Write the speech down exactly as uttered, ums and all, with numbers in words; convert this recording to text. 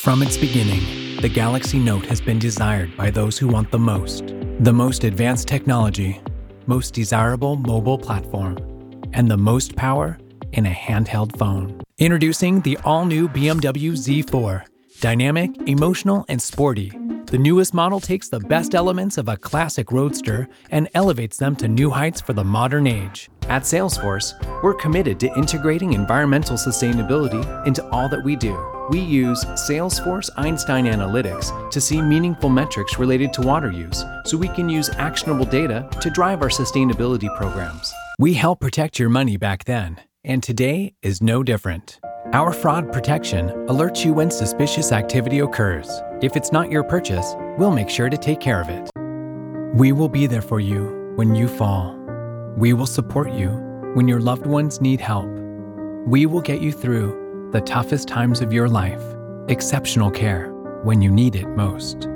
From its beginning, the Galaxy Note has been desired by those who want the most. The most advanced technology, most desirable mobile platform, and the most power in a handheld phone. Introducing the all-new B M W Z four. Dynamic, emotional, and sporty, the newest model takes the best elements of a classic roadster and elevates them to new heights for the modern age. At Salesforce, we're committed to integrating environmental sustainability into all that we do. We use Salesforce Einstein Analytics to see meaningful metrics related to water use, so we can use actionable data to drive our sustainability programs. We help protect your money back then, and today is no different. Our fraud protection alerts you when suspicious activity occurs. If it's not your purchase, we'll make sure to take care of it. We will be there for you when you fall. We will support you when your loved ones need help. We will get you through the toughest times of your life. Exceptional care when you need it most.